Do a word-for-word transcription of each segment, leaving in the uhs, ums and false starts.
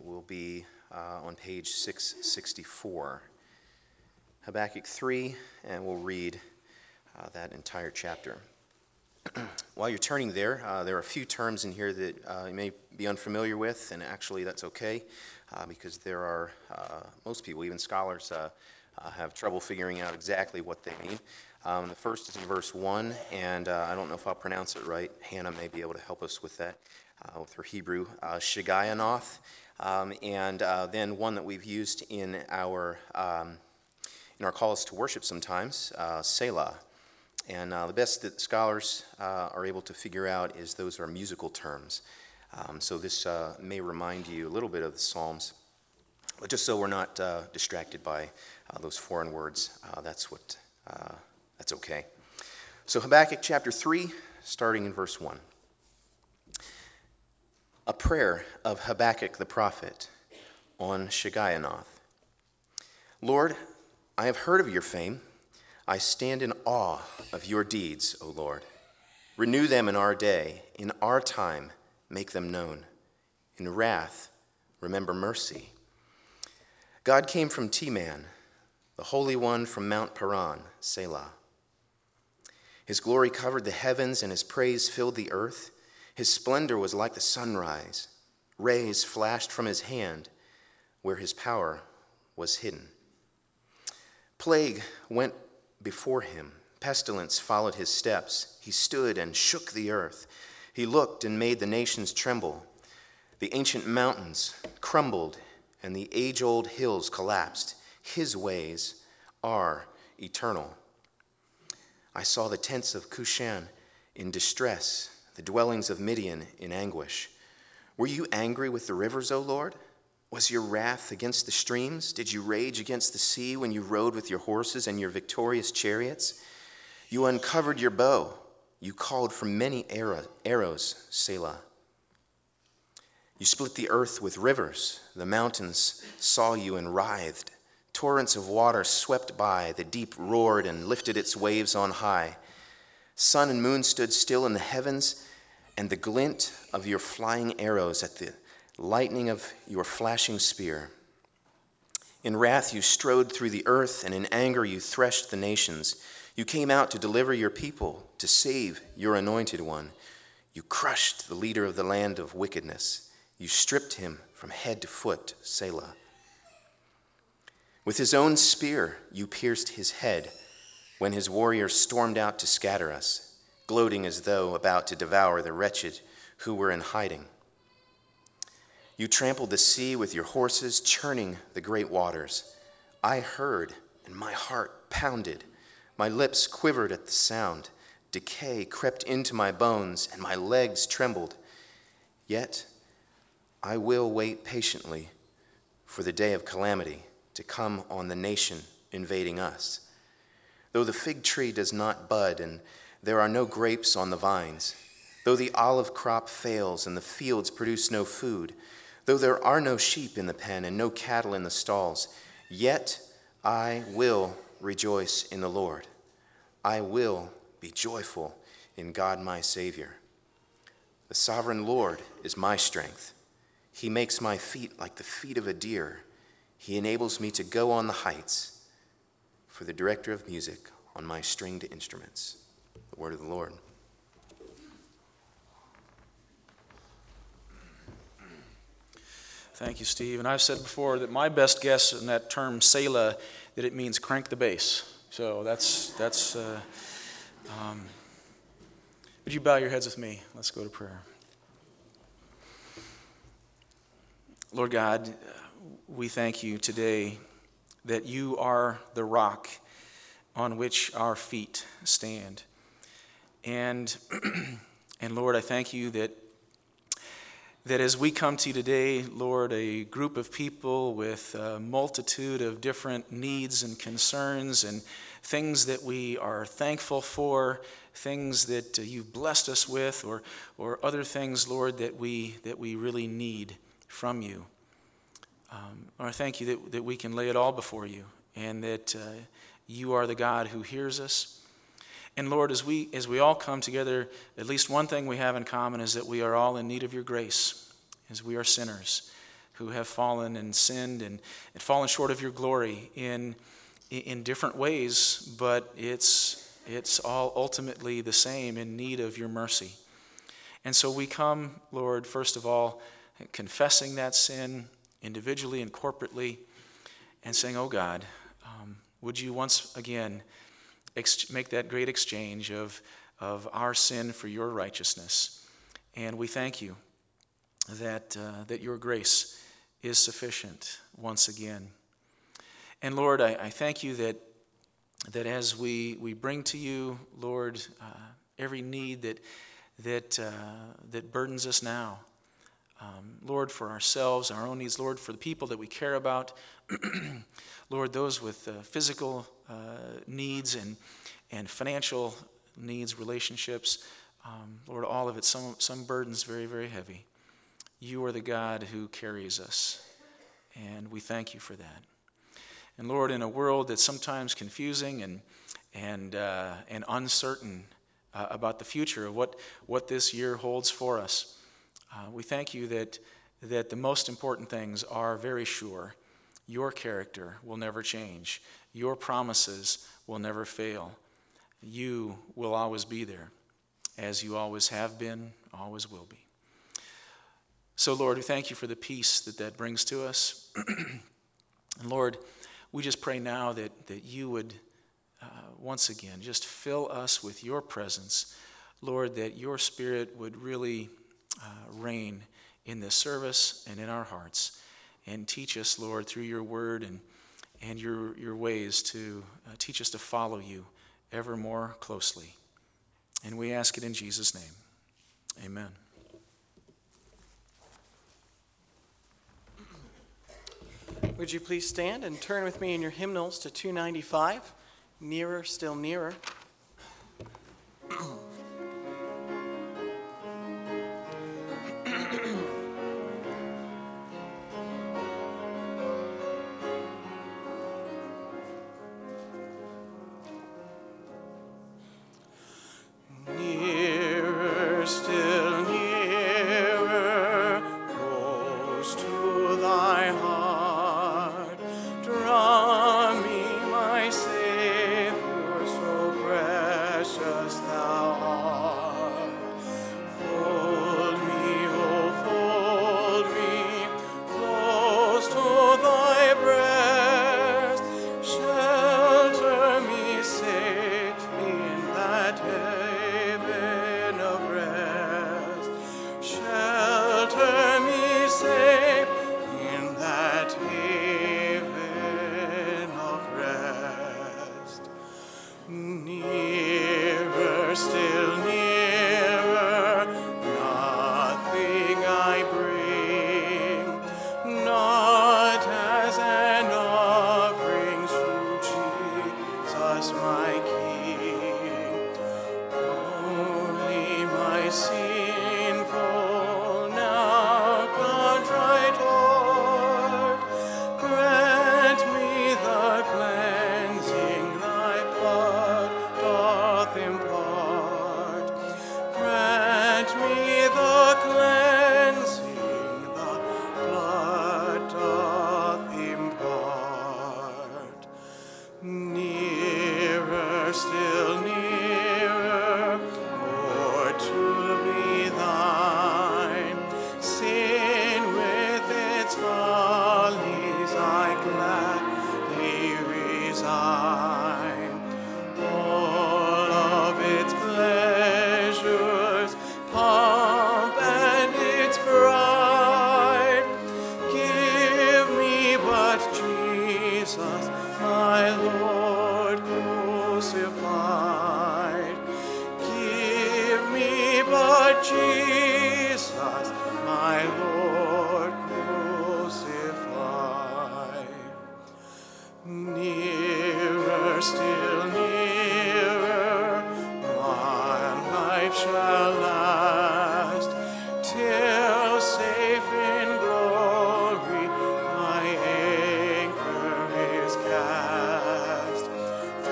will be uh, on page six sixty-four. Habakkuk three, and we'll read uh, that entire chapter. While you're turning there, uh, there are a few terms in here that uh, you may be unfamiliar with, and actually that's okay, uh, because there are, uh, most people, even scholars, uh, uh, have trouble figuring out exactly what they mean. Um, the first is in verse one, and uh, I don't know if I'll pronounce it right. Hannah may be able to help us with that, uh, with her Hebrew, uh, Shigionoth, um, and uh, then one that we've used in our um, in our calls to worship sometimes, uh, Selah. And uh, the best that scholars uh, are able to figure out is those are musical terms. Um, so this uh, may remind you a little bit of the Psalms, but just so we're not uh, distracted by uh, those foreign words, uh, that's what uh, that's okay. So Habakkuk chapter three, starting in verse one. A prayer of Habakkuk the prophet on Shigionoth. Lord, I have heard of your fame. I stand in awe of your deeds, O Lord. Renew them in our day. In our time, make them known. In wrath, remember mercy. God came from Teman, the Holy One from Mount Paran, Selah. His glory covered the heavens, and his praise filled the earth. His splendor was like the sunrise. Rays flashed from his hand, where his power was hidden. Plague went before him. Pestilence followed his steps. He stood and shook the earth. He looked and made the nations tremble. The ancient mountains crumbled, and the age-old hills collapsed. His ways are eternal. I saw the tents of Cushan in distress, the dwellings of Midian in anguish. Were you angry with the rivers, O Lord? Was your wrath against the streams? Did you rage against the sea when you rode with your horses and your victorious chariots? You uncovered your bow. You called from many arrows, Selah. You split the earth with rivers. The mountains saw you and writhed. Torrents of water swept by. The deep roared and lifted its waves on high. Sun and moon stood still in the heavens, and the glint of your flying arrows at the lightning of your flashing spear. In wrath you strode through the earth, and in anger you threshed the nations. You came out to deliver your people, to save your anointed one. You crushed the leader of the land of wickedness. You stripped him from head to foot, Selah. With his own spear you pierced his head when his warriors stormed out to scatter us, gloating as though about to devour the wretched who were in hiding. You trampled the sea with your horses, churning the great waters. I heard, and my heart pounded. My lips quivered at the sound. Decay crept into my bones, and my legs trembled. Yet I will wait patiently for the day of calamity to come on the nation invading us. Though the fig tree does not bud, and there are no grapes on the vines, though the olive crop fails, and the fields produce no food, though there are no sheep in the pen and no cattle in the stalls, yet I will rejoice in the Lord. I will be joyful in God my Savior. The sovereign Lord is my strength. He makes my feet like the feet of a deer. He enables me to go on the heights. For the director of music on my stringed instruments. The word of the Lord. Thank you, Steve. And I've said before that my best guess in that term Selah, that it means crank the bass. So that's, that's uh, um, would you bow your heads with me? Let's go to prayer. Lord God, we thank you today that you are the rock on which our feet stand. And, and Lord, I thank you that That as we come to you today, Lord, a group of people with a multitude of different needs and concerns and things that we are thankful for, things that you've blessed us with, or or other things, Lord, that we that we really need from you. Um, Lord, I thank you that, that we can lay it all before you, and that uh, you are the God who hears us. And Lord, as we as we all come together, at least one thing we have in common is that we are all in need of your grace, as we are sinners. who have fallen and sinned and, and fallen short of your glory in, in different ways, but it's, it's all ultimately the same, in need of your mercy. And so we come, Lord, first of all, confessing that sin individually and corporately, and saying, oh God, um, would you once again ex- make that great exchange of, of our sin for your righteousness. And we thank you that, uh, that your grace is sufficient once again. And Lord, I, I thank you that, that as we, we bring to you, Lord, uh, every need that, that, uh, that burdens us now, Um, Lord, for ourselves, our own needs, Lord, for the people that we care about, Lord, those with uh, physical uh, needs and, and financial needs, relationships, um, Lord, all of it, some, some burdens very, very heavy. You are the God who carries us, and we thank you for that. And Lord, in a world that's sometimes confusing and, and, uh, and uncertain uh, about the future of what, what this year holds for us, Uh, we thank you that, that the most important things are very sure. Your character will never change. Your promises will never fail. You will always be there, as you always have been, always will be. So, Lord, we thank you for the peace that that brings to us. And, Lord, we just pray now that, that you would, uh, once again, just fill us with your presence. Lord, that your Spirit would really Uh, reign in this service and in our hearts, and teach us, Lord, through your word and and your your ways to uh, teach us to follow you ever more closely. And we ask it in Jesus' name. Amen. Would you please stand and turn with me in your hymnals to two ninety-five, Nearer, Still Nearer.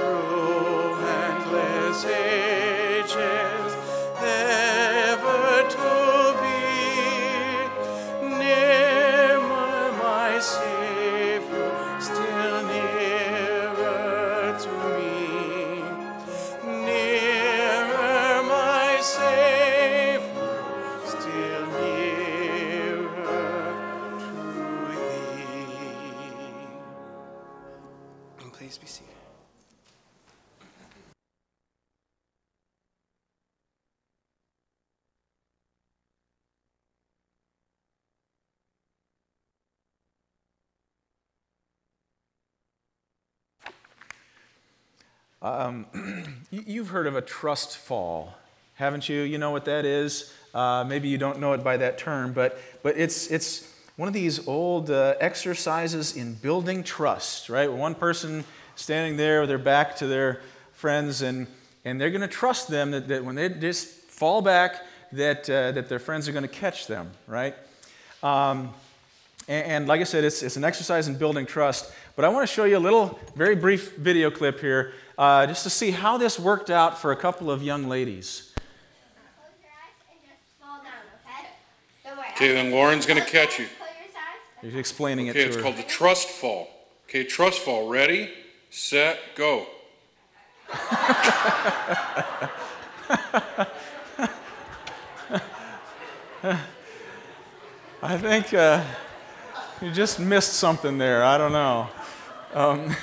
Ages, ever Please be seated. Um, you've heard of a trust fall, haven't you? You know what that is. Uh, maybe you don't know it by that term, but but it's it's one of these old uh, exercises in building trust, right? One person standing there with their back to their friends, and and they're going to trust them that, that when they just fall back, that uh, that their friends are going to catch them, right? Um, and, and like I said, it's it's an exercise in building trust. But I want to show you a little, very brief video clip here, uh, just to see how this worked out for a couple of young ladies. Close your eyes and just fall down, okay? Don't worry. Okay, then Lauren's going to catch you. Close your eyes. He's explaining Okay, it it's to her. called the trust fall. Okay, trust fall. Ready, set, go. I think uh, you just missed something there. I don't know. Um,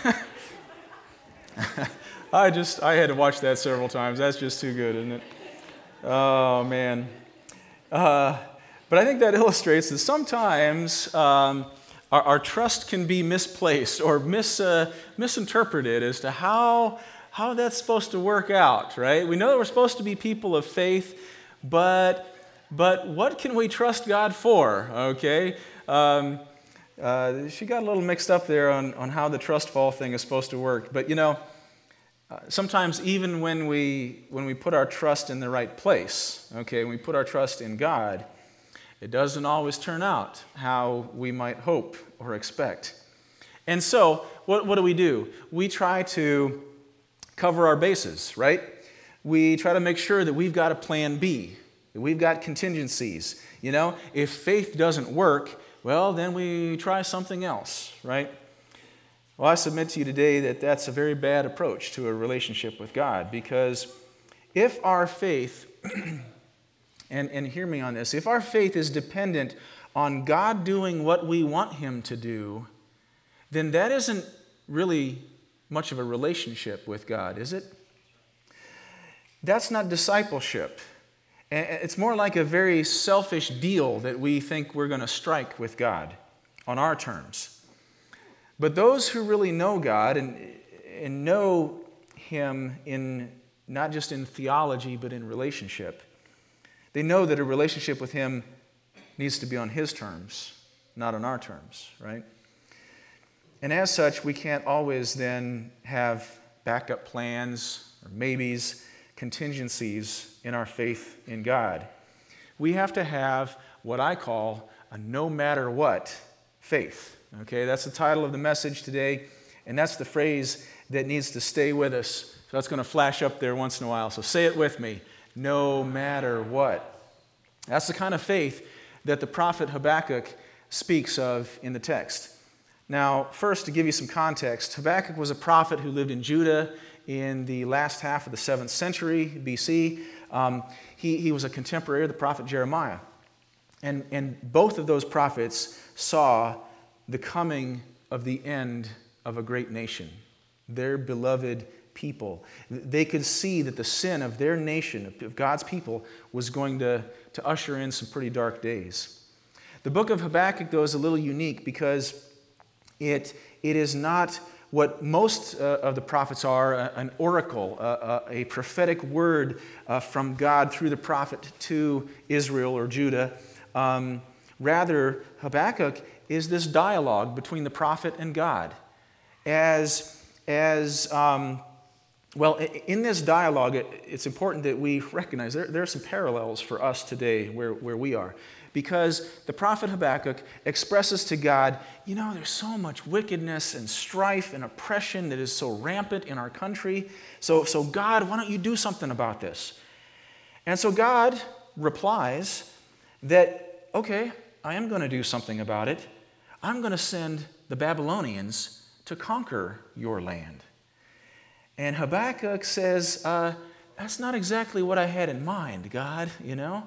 I just, I had to watch that several times. That's just too good, isn't it? Oh, man. Uh, but I think that illustrates that sometimes um, our, our trust can be misplaced or mis, uh, misinterpreted as to how, how that's supposed to work out, right? We know that we're supposed to be people of faith, but, but what can we trust God for, okay? Um, uh, she got a little mixed up there on, on how the trust fall thing is supposed to work. But, you know, uh, sometimes even when we, when we put our trust in the right place, okay, when we put our trust in God, it doesn't always turn out how we might hope or expect. And so, what, what do we do? We try to cover our bases, right? We try to make sure that we've got a plan B, that we've got contingencies. You know, if faith doesn't work, well, then we try something else, right? Well, I submit to you today that that's a very bad approach to a relationship with God, because if our faith, and, and hear me on this, if our faith is dependent on God doing what we want Him to do, then that isn't really much of a relationship with God, is it? That's not discipleship. It's more like a very selfish deal that we think we're going to strike with God on our terms. But those who really know God and, and know Him in not just in theology but in relationship, they know that a relationship with Him needs to be on His terms, not on our terms, right? And as such, we can't always then have backup plans or maybes, contingencies in our faith in God. We have to have what I call a no matter what faith. Okay, that's the title of the message today, and that's the phrase that needs to stay with us. So that's going to flash up there once in a while. So say it with me, no matter what. That's the kind of faith that the prophet Habakkuk speaks of in the text. Now, first, to give you some context, Habakkuk was a prophet who lived in Judah in the last half of the seventh century B C. Um, he, he was a contemporary of the prophet Jeremiah. And, and both of those prophets saw the coming of the end of a great nation, their beloved people. They could see that the sin of their nation, of God's people, was going to, to usher in some pretty dark days. The book of Habakkuk, though, is a little unique because it, it is not what most uh, of the prophets are, uh, an oracle, uh, uh, a prophetic word uh, from God through the prophet to Israel or Judah. Um, rather, Habakkuk is this dialogue between the prophet and God. As, as um, well, in this dialogue, it, it's important that we recognize there, there are some parallels for us today where, where we are. Because the prophet Habakkuk expresses to God, you know, there's so much wickedness and strife and oppression that is so rampant in our country. So, so God, why don't you do something about this? And so God replies that, okay, I am going to do something about it. I'm going to send the Babylonians to conquer your land. And Habakkuk says, uh, that's not exactly what I had in mind, God, you know.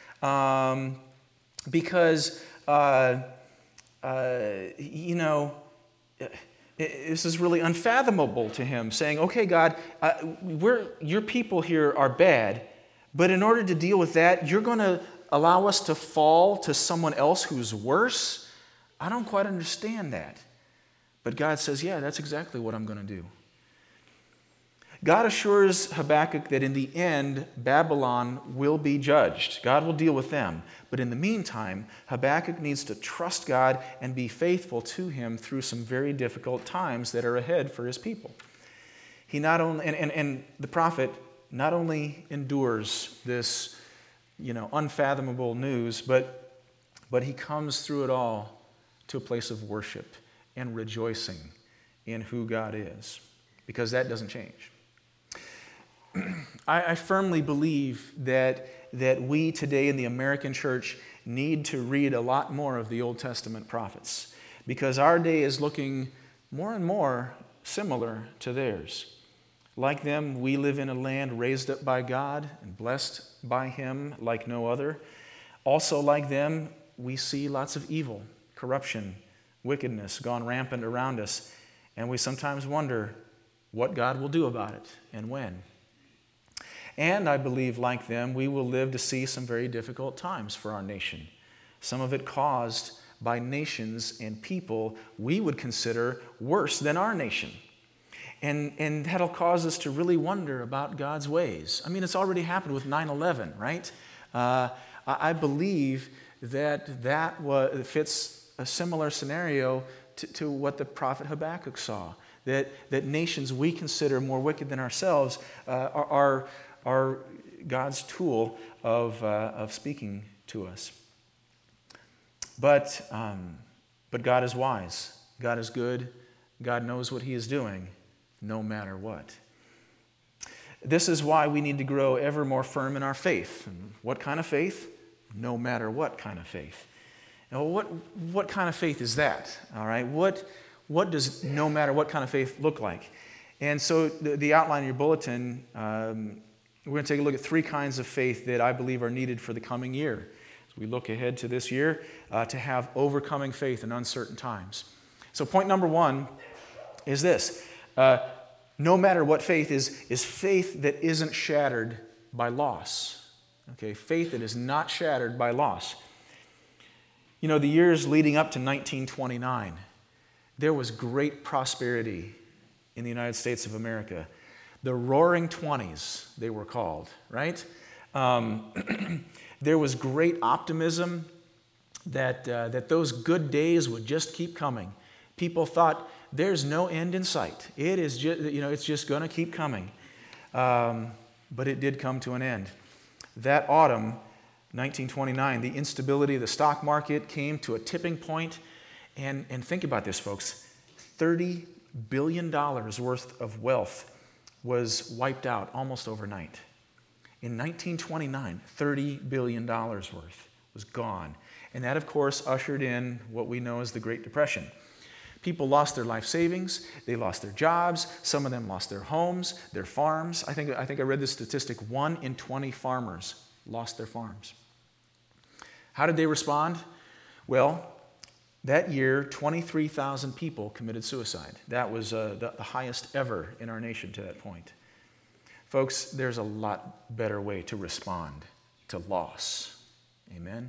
Um, because, uh, uh, you know, this is really unfathomable to him, saying, okay, God, uh, we're, your people here are bad, but in order to deal with that, you're going to allow us to fall to someone else who's worse? I don't quite understand that. But God says, yeah, that's exactly what I'm going to do. God assures Habakkuk that in the end, Babylon will be judged. God will deal with them. But in the meantime, Habakkuk needs to trust God and be faithful to him through some very difficult times that are ahead for his people. He not only, and, and, and the prophet not only endures this, you know, unfathomable news, but, but he comes through it all to a place of worship and rejoicing in who God is, because that doesn't change. I, I firmly believe that, that we today in the American church need to read a lot more of the Old Testament prophets, because our day is looking more and more similar to theirs. Like them, we live in a land raised up by God and blessed by Him like no other. Also like them, we see lots of evil, corruption, wickedness gone rampant around us, and we sometimes wonder what God will do about it and when. And I believe, like them, we will live to see some very difficult times for our nation. Some of it caused by nations and people we would consider worse than our nation. And, and that'll cause us to really wonder about God's ways. I mean, it's already happened with nine eleven, right? Uh, I, I believe that that was, fits a similar scenario to, to what the prophet Habakkuk saw. That, that nations we consider more wicked than ourselves uh, are, are are God's tool of, uh, of speaking to us. But, um, but God is wise. God is good. God knows what He is doing, no matter what. This is why we need to grow ever more firm in our faith. And what kind of faith? No matter what kind of faith. Now, what, what kind of faith is that? All right, what, what does no matter what kind of faith look like? And so the, the outline in your bulletin, um, we're going to take a look at three kinds of faith that I believe are needed for the coming year. As we look ahead to this year, uh, to have overcoming faith in uncertain times. So point number one is this. Uh, no matter what faith is, is faith that isn't shattered by loss. Okay, faith that is not shattered by loss. You know, the years leading up to nineteen twenty-nine, there was great prosperity in the United States of America. The Roaring Twenties, they were called, right? Um, there was great optimism that, uh, that those good days would just keep coming. People thought, there's no end in sight. It is just, you know, it's just going to keep coming. Um, but it did come to an end. That autumn, nineteen twenty-nine, the instability of the stock market came to a tipping point. And, and think about this, folks. thirty billion dollars worth of wealth was wiped out almost overnight. In nineteen twenty-nine, thirty billion dollars worth was gone. And that, of course, ushered in what we know as the Great Depression. People lost their life savings, they lost their jobs, some of them lost their homes, their farms. I think, I think I read this statistic, one in twenty farmers lost their farms. How did they respond? Well, that year, twenty-three thousand people committed suicide. That was uh, the, the highest ever in our nation to that point. Folks, there's a lot better way to respond to loss. Amen?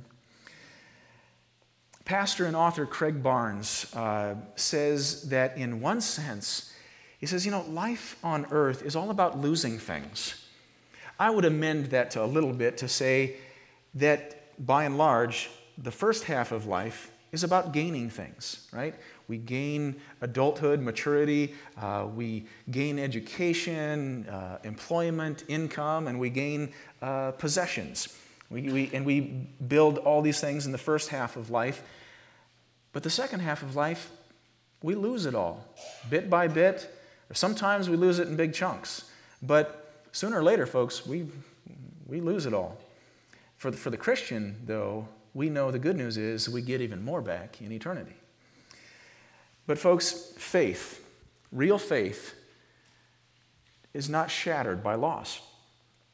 Pastor and author Craig Barnes uh, says that in one sense, he says, you know, life on earth is all about losing things. I would amend that to a little bit to say that by and large, the first half of life is about gaining things, right? We gain adulthood, maturity, uh, we gain education, uh, employment, income, and we gain uh, possessions. We, we, and we build all these things in the first half of life. But the second half of life, we lose it all, bit by bit, or sometimes we lose it in big chunks. But sooner or later, folks, we, we lose it all. For the, for the Christian, though, we know the good news is we get even more back in eternity. But folks, faith, real faith, is not shattered by loss.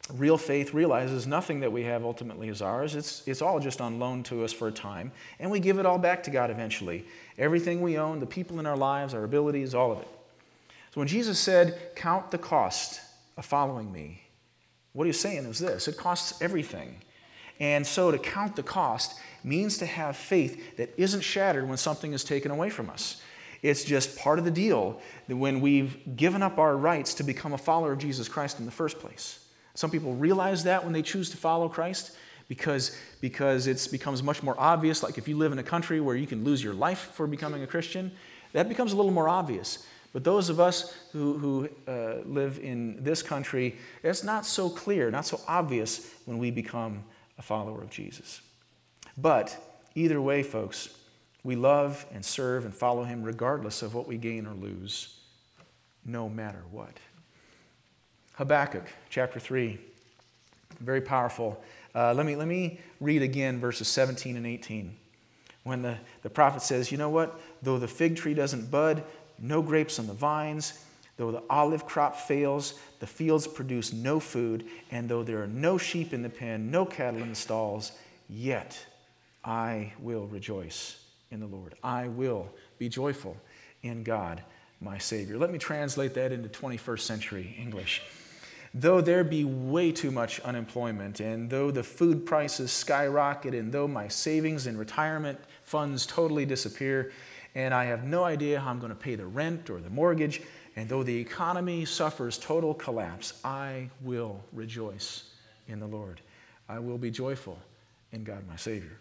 Real faith realizes nothing that we have ultimately is ours. It's, it's all just on loan to us for a time, and we give it all back to God eventually. Everything we own, the people in our lives, our abilities, all of it. So when Jesus said, count the cost of following me, what he's saying is this: it costs everything. And so to count the cost means to have faith that isn't shattered when something is taken away from us. It's just part of the deal that when we've given up our rights to become a follower of Jesus Christ in the first place. Some people realize that when they choose to follow Christ because, because it becomes much more obvious. Like if you live in a country where you can lose your life for becoming a Christian, that becomes a little more obvious. But those of us who, who uh, live in this country, it's not so clear, not so obvious when we become a follower of Jesus. But either way, folks, we love and serve and follow him regardless of what we gain or lose, no matter what. Habakkuk chapter three, very powerful. Uh, let me, let me read again verses seventeen and eighteen. When the, the prophet says, you know what? Though the fig tree doesn't bud, no grapes on the vines, though the olive crop fails, the fields produce no food, and though there are no sheep in the pen, no cattle in the stalls, yet I will rejoice in the Lord. I will be joyful in God, my Savior. Let me translate that into twenty-first century English. Though there be way too much unemployment, and though the food prices skyrocket, and though my savings and retirement funds totally disappear, and I have no idea how I'm going to pay the rent or the mortgage, and though the economy suffers total collapse, I will rejoice in the Lord. I will be joyful in God, my Savior.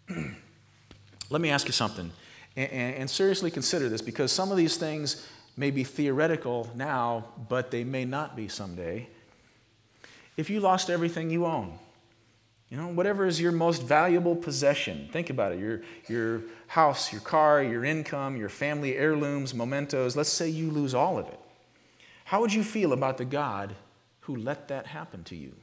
Let me ask you something, and, and seriously consider this, because some of these things may be theoretical now, but they may not be someday. If you lost everything you own, you know, whatever is your most valuable possession, think about it, your, your house, your car, your income, your family heirlooms, mementos, let's say you lose all of it. How would you feel about the God who let that happen to you?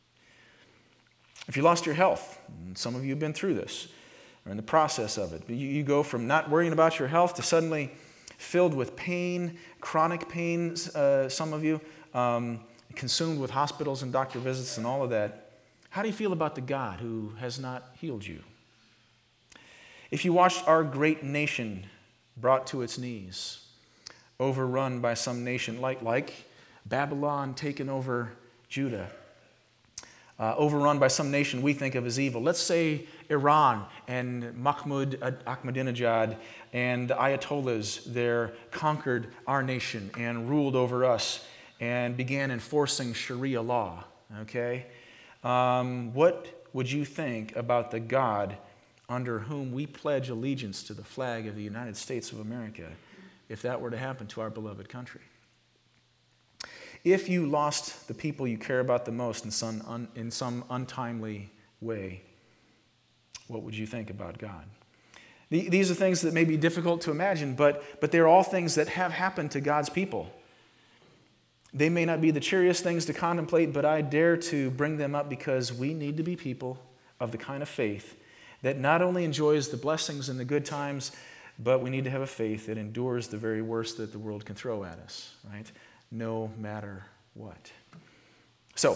If you lost your health, and some of you have been through this, or in the process of it, you, you go from not worrying about your health to suddenly filled with pain, chronic pain, uh, some of you, um, consumed with hospitals and doctor visits and all of that. How do you feel about the God who has not healed you? If you watched our great nation brought to its knees, overrun by some nation like, like Babylon taking over Judah, uh, overrun by some nation we think of as evil, let's say Iran and Mahmoud Ahmadinejad and the Ayatollahs there conquered our nation and ruled over us and began enforcing Sharia law, okay? Um, what would you think about the God under whom we pledge allegiance to the flag of the United States of America if that were to happen to our beloved country? If you lost the people you care about the most in some, un, in some untimely way, what would you think about God? The, these are things that may be difficult to imagine, but, but they're all things that have happened to God's people. They may not be the cheeriest things to contemplate, but I dare to bring them up because we need to be people of the kind of faith that not only enjoys the blessings and the good times, but we need to have a faith that endures the very worst that the world can throw at us, right? No matter what. So,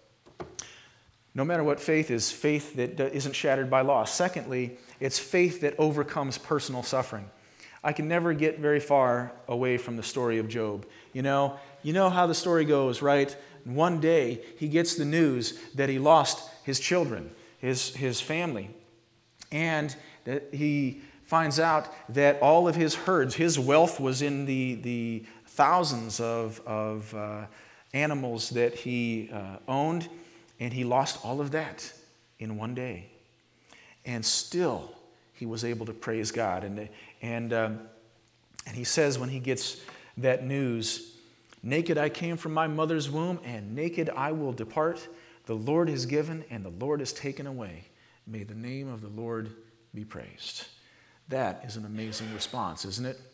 no matter what faith is, faith that isn't shattered by loss. Secondly, it's faith that overcomes personal suffering. I can never get very far away from the story of Job. You know, you know how the story goes, right? One day, he gets the news that he lost his children, his, his family. And that he finds out that all of his herds, his wealth was in the, the thousands of, of uh, animals that he uh, owned, and he lost all of that in one day. And still, he was able to praise God. And, and, um, and he says when he gets that news, naked I came from my mother's womb, and naked I will depart. The Lord has given, and the Lord has taken away. May the name of the Lord be praised. That is an amazing response, isn't it?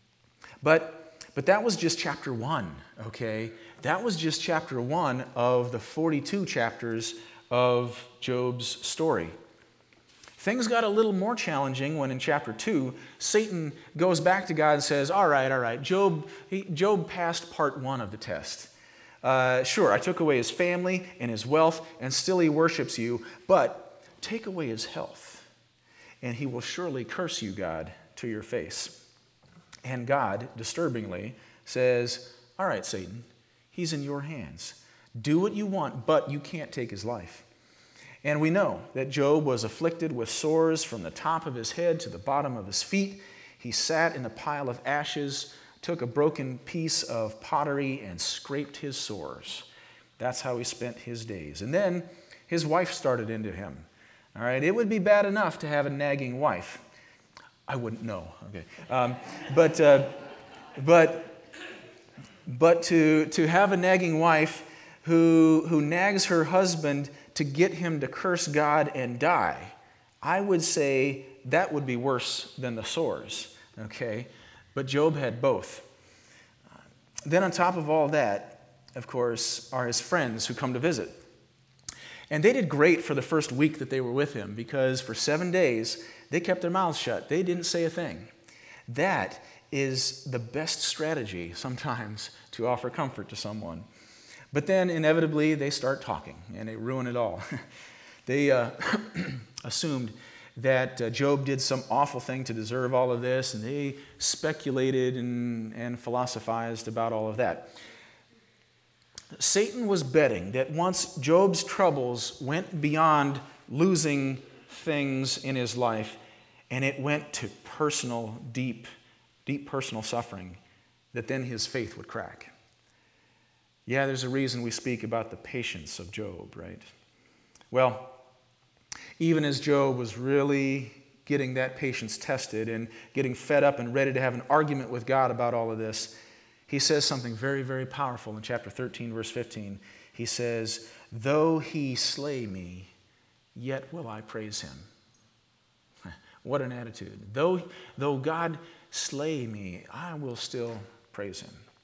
But, but that was just chapter one, okay? That was just chapter one of the forty-two chapters of Job's story. Things got a little more challenging when in chapter two, Satan goes back to God and says, all right, all right, Job, he, Job passed part one of the test. Uh, sure, I took away his family and his wealth, and still he worships you, but take away his health, and he will surely curse you, God, to your face. And God, disturbingly, says, all right, Satan, he's in your hands. Do what you want, but you can't take his life. And we know that Job was afflicted with sores from the top of his head to the bottom of his feet. He sat in a pile of ashes, took a broken piece of pottery, and scraped his sores. That's how he spent his days. And then his wife started into him. All right, it would be bad enough to have a nagging wife. I wouldn't know. Okay, um, but uh, but but to to have a nagging wife who who nags her husband to get him to curse God and die, I would say that would be worse than the sores. Okay, but Job had both. Then on top of all that, of course, are his friends who come to visit. And they did great for the first week that they were with him, because for seven days, they kept their mouths shut. They didn't say a thing. That is the best strategy sometimes to offer comfort to someone. But then inevitably, they start talking, and they ruin it all. They uh, assumed that uh, Job did some awful thing to deserve all of this, and they speculated and, and philosophized about all of that. Satan was betting that once Job's troubles went beyond losing things in his life, and it went to personal, deep, deep personal suffering, that then his faith would crack. Yeah, there's a reason we speak about the patience of Job, right? Well, even as Job was really getting that patience tested and getting fed up and ready to have an argument with God about all of this, he says something very, very powerful in chapter thirteen, verse fifteen. He says, though he slay me, yet will I praise him. What an attitude. Though, though God slay me, I will still praise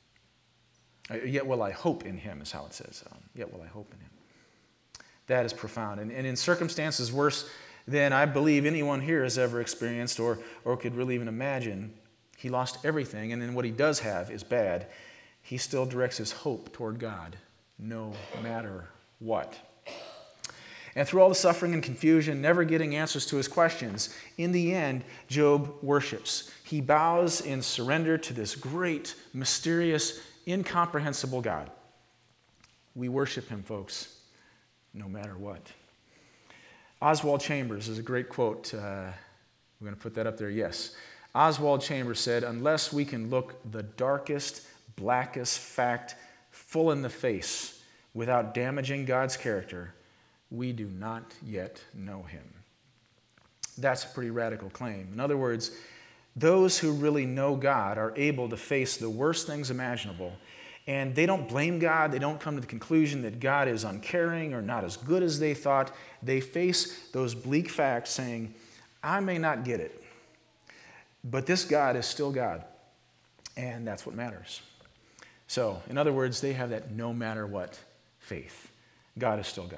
him. Yet will I hope in him, is how it says. Um, yet will I hope in him. That is profound. And, and in circumstances worse than I believe anyone here has ever experienced or, or could really even imagine, he lost everything, and then what he does have is bad. He still directs his hope toward God, no matter what. And through all the suffering and confusion, never getting answers to his questions, in the end, Job worships. He bows in surrender to this great, mysterious, incomprehensible God. We worship him, folks, no matter what. Oswald Chambers is a great quote. Uh, we're going to put that up there, yes. Oswald Chambers said, unless we can look the darkest, blackest fact full in the face without damaging God's character, we do not yet know him. That's a pretty radical claim. In other words, those who really know God are able to face the worst things imaginable, and they don't blame God. They don't come to the conclusion that God is uncaring or not as good as they thought. They face those bleak facts saying, I may not get it, but this God is still God, and that's what matters. So, in other words, they have that no matter what faith. God is still God.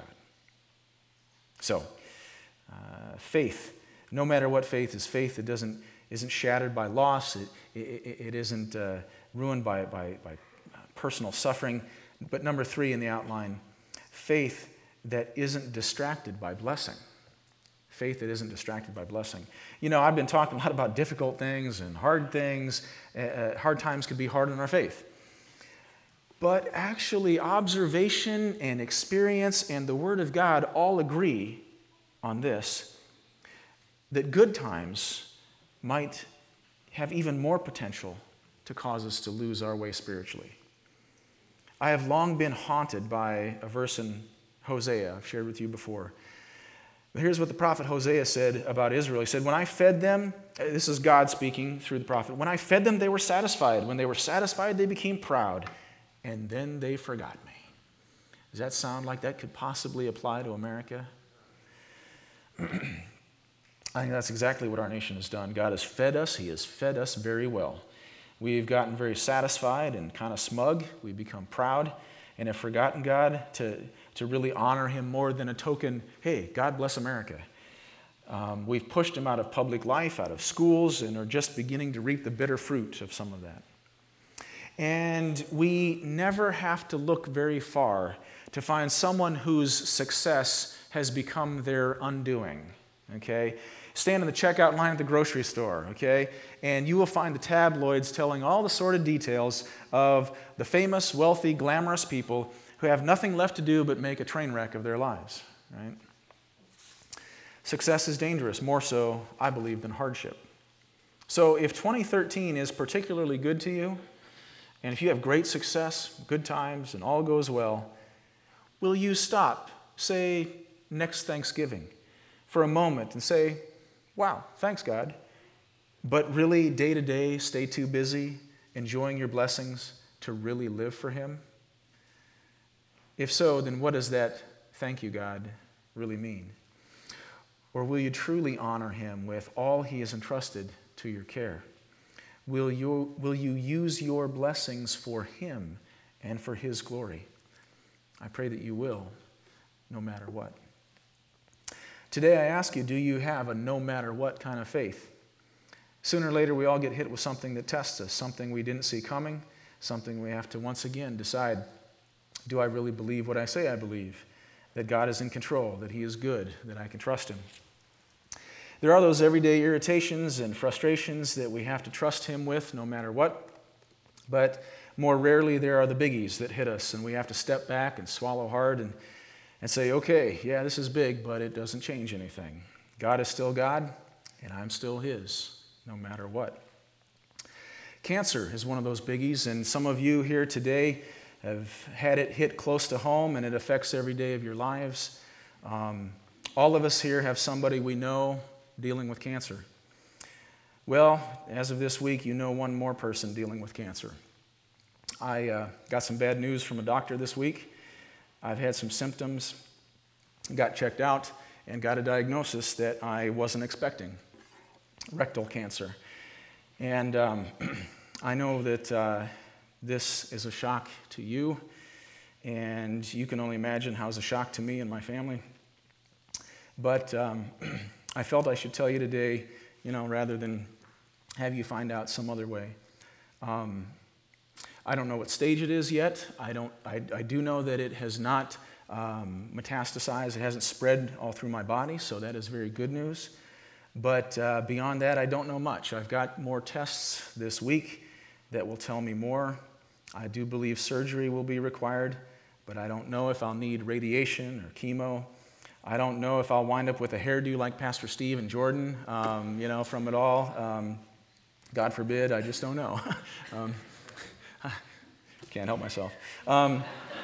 So, uh, faith, no matter what faith is, faith that doesn't isn't shattered by loss. It, it, it isn't uh, ruined by, by, by personal suffering. But number three in the outline, faith that isn't distracted by blessing. Faith that isn't distracted by blessing. You know, I've been talking a lot about difficult things and hard things. Uh, hard times could be hard on our faith. But actually, observation and experience and the Word of God all agree on this, that good times might have even more potential to cause us to lose our way spiritually. I have long been haunted by a verse in Hosea I've shared with you before. But here's what the prophet Hosea said about Israel. He said, when I fed them, this is God speaking through the prophet, when I fed them, they were satisfied. When they were satisfied, they became proud. And then they forgot me. Does that sound like that could possibly apply to America? I think that's exactly what our nation has done. God has fed us. He has fed us very well. We've gotten very satisfied and kind of smug. We've become proud and have forgotten God to, to really honor him more than a token, hey, God bless America. Um, we've pushed him out of public life, out of schools, and are just beginning to reap the bitter fruit of some of that. And we never have to look very far to find someone whose success has become their undoing, okay? Stand in the checkout line at the grocery store, okay? And you will find the tabloids telling all the sordid details of the famous, wealthy, glamorous people who have nothing left to do but make a train wreck of their lives, right? Success is dangerous, more so, I believe, than hardship. So if twenty thirteen is particularly good to you, and if you have great success, good times, and all goes well, will you stop, say, next Thanksgiving, for a moment and say, wow, thanks, God, but really day to day stay too busy enjoying your blessings to really live for Him? If so, then what does that thank you, God, really mean? Or will you truly honor Him with all He has entrusted to your care? Will you, will you use your blessings for Him and for His glory? I pray that you will, no matter what. Today I ask you, do you have a no matter what kind of faith? Sooner or later we all get hit with something that tests us, something we didn't see coming, something we have to once again decide, do I really believe what I say I believe? That God is in control, that He is good, that I can trust Him. There are those everyday irritations and frustrations that we have to trust Him with no matter what, but more rarely there are the biggies that hit us and we have to step back and swallow hard and, and say, okay, yeah, this is big, but it doesn't change anything. God is still God, and I'm still His, no matter what. Cancer is one of those biggies, and some of you here today have had it hit close to home, and it affects every day of your lives. Um, all of us here have somebody we know dealing with cancer. Well, as of this week, you know one more person dealing with cancer. I uh, got some bad news from a doctor this week. I've had some symptoms, got checked out, and got a diagnosis that I wasn't expecting, rectal cancer. And um, I know that uh, this is a shock to you, and you can only imagine how it's a shock to me and my family. But um, I felt I should tell you today, you know, rather than have you find out some other way. Um, I don't know what stage it is yet. I don't. I, I do know that it has not um, metastasized. It hasn't spread all through my body, so that is very good news. But uh, beyond that, I don't know much. I've got more tests this week that will tell me more. I do believe surgery will be required, but I don't know if I'll need radiation or chemo. I don't know if I'll wind up with a hairdo like Pastor Steve and Jordan, um, you know, from it all. Um, God forbid, I just don't know. um, can't help myself. Um,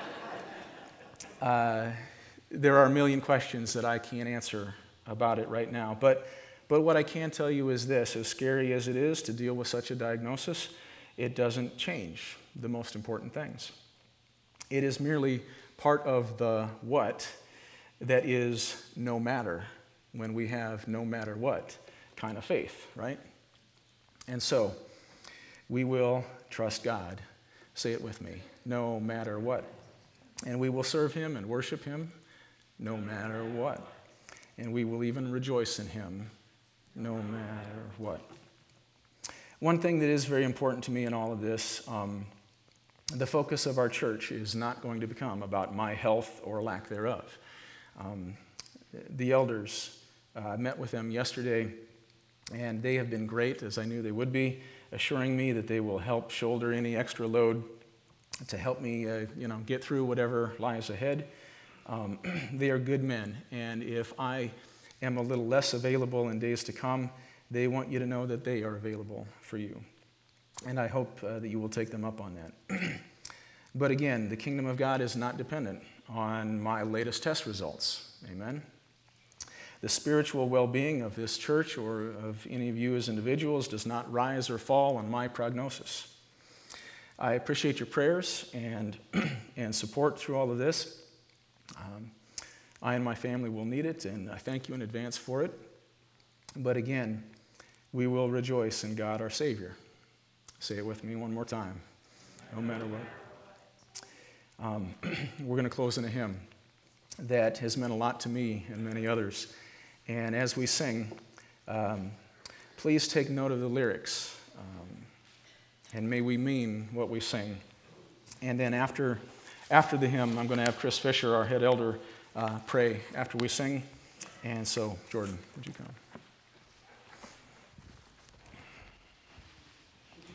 uh, there are a million questions that I can't answer about it right now. But, but what I can tell you is this: as scary as it is to deal with such a diagnosis, it doesn't change the most important things. It is merely part of the what that is no matter, when we have no matter what kind of faith, right? And so we will trust God. Say it with me, no matter what. And we will serve Him and worship Him no matter what. And we will even rejoice in Him no matter what. One thing that is very important to me in all of this, um, the focus of our church is not going to become about my health or lack thereof. Um, the elders, uh, I met with them yesterday, and they have been great, as I knew they would be, assuring me that they will help shoulder any extra load to help me, uh, you know, get through whatever lies ahead. Um, they are good men, and if I am a little less available in days to come, they want you to know that they are available for you. And I hope uh, that you will take them up on that. But again, the kingdom of God is not dependent on my latest test results. Amen? The spiritual well-being of this church or of any of you as individuals does not rise or fall on my prognosis. I appreciate your prayers and, and support through all of this. Um, I and my family will need it, and I thank you in advance for it. But again, we will rejoice in God our Savior. Say it with me one more time, no matter what. Um, we're going to close in a hymn that has meant a lot to me and many others. And as we sing, um, please take note of the lyrics. Um, and may we mean what we sing. And then after, after the hymn, I'm going to have Chris Fisher, our head elder, uh, pray after we sing. And so, Jordan, would you come?